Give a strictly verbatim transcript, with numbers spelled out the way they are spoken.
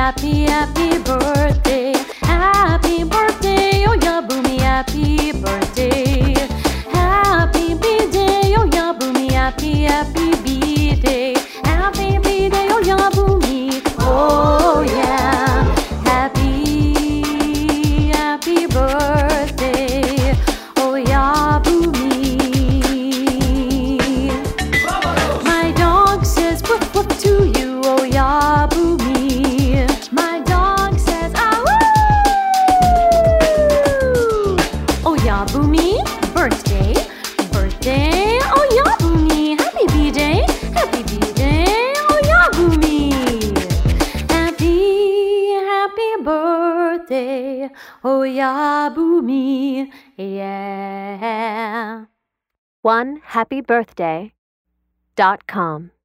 happy, happy birthday. Happy birthday, oh Yabumi, happy birthday. Happy B-day, oh Yabumi, happy, happy B-day. Happy B-day, oh Yabumi, oh yeah. Happy, happy birthday, oh Yabumi. My dog says woof woof to you, oh Yabumi. My dog says ah woo. Oh Yabumi, birthday, birthday, oh Yabumi. Happy B-day, happy B-day, oh Yabumi. Happy, happy birthday, oh Yabumi, yeah. one happy birthday dot com